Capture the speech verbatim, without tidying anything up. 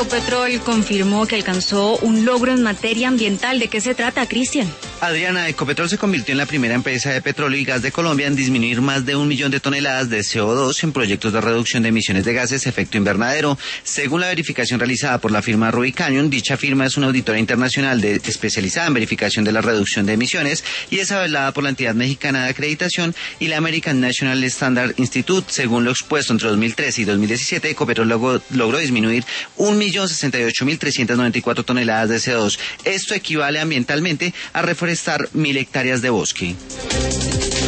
Ecopetrol confirmó que alcanzó un logro en materia ambiental. ¿De qué se trata, Cristian? Adriana, Ecopetrol se convirtió en la primera empresa de petróleo y gas de Colombia en disminuir más de un millón de toneladas de C O dos en proyectos de reducción de emisiones de gases de efecto invernadero. Según la verificación realizada por la firma Rubicon Canyon, dicha firma es una auditora internacional de, especializada en verificación de la reducción de emisiones y es avalada por la entidad mexicana de acreditación y la American National Standard Institute. Según lo expuesto entre dos mil trece y dos mil diecisiete, Ecopetrol logró, logró disminuir un millón sesenta y ocho mil trescientas noventa y cuatro toneladas de C O dos. Esto equivale ambientalmente a reforestar mil hectáreas de bosque.